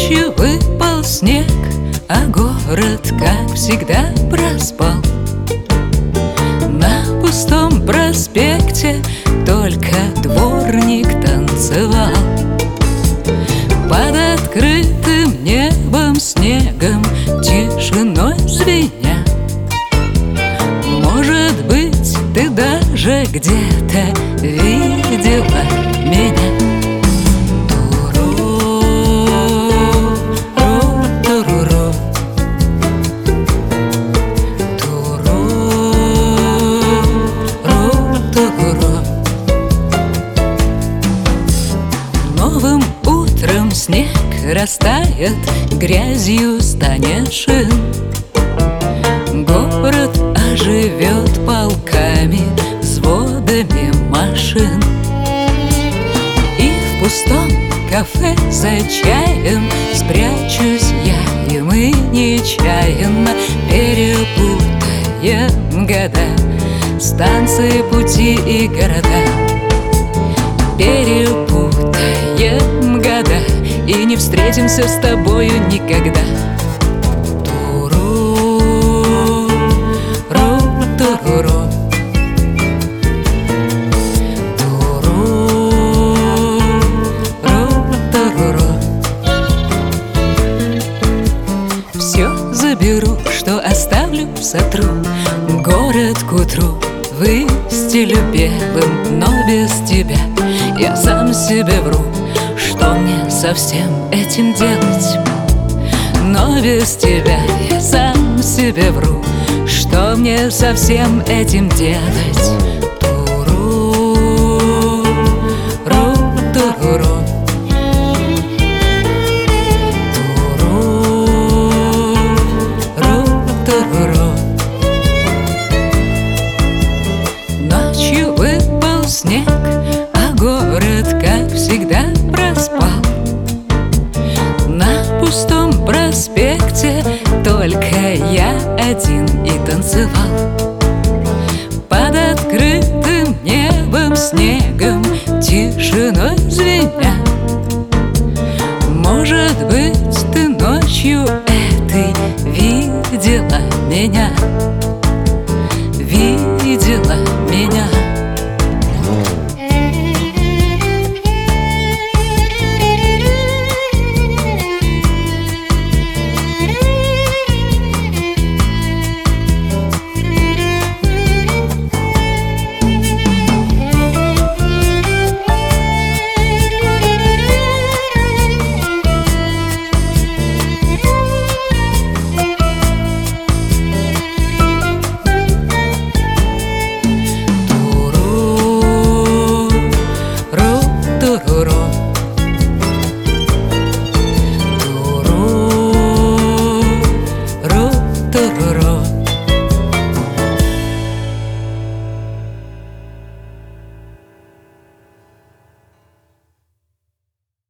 Ночью выпал снег, а город, как всегда, проспал. На пустом проспекте только дворник танцевал. Под открытым небом снегом, тишиной звеня. Может быть, ты даже где-то видела меня. Новым утром снег растает, грязью станет шин. Город оживет полками, взводами машин. И в пустом кафе за чаем спрячусь я, и мы нечаянно перепутаем года, станции, пути и города. Перепутаем года и не встретимся с тобою никогда. Туру-ру-туру-ру. Туру-ру-туру-ру. Все заберу, что оставлю, сотру. Город к утру выстелю белым, но без тебя я сам себе вру, что мне со всем этим делать. Но без тебя я сам себе вру, что мне со всем этим делать. Туру-ру-туру. Туру-ру-туру. Ночью выпал снег, а город, как всегда, проспал. На пустом проспекте только я один и танцевал. Под открытым небом снегом, тишиной звеня. Может быть, ты ночью этой видела меня, видела меня.